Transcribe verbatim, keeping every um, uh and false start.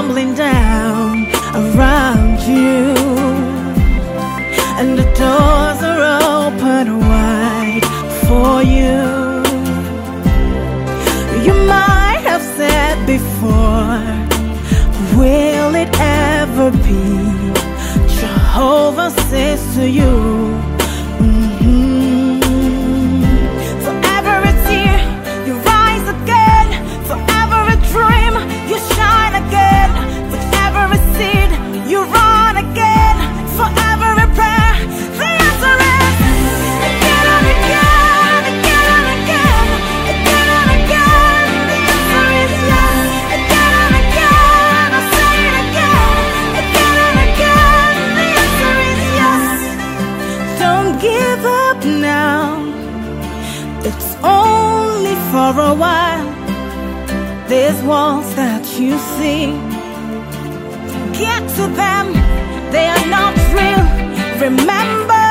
crumbling down around you, and the doors are open wide for you. You might have said before, will it ever be? Jehovah says to you, mm-hmm. For every tear you rise again, for every dream you shine again, for every seed you run again, for every prayer the answer is again and again, again and again, again and again. The answer is yes, again and again. I'll say it again, again and again. The answer is yes. Don't give up now, it's only for a while. These walls that you see, get to them, they are not real. Remember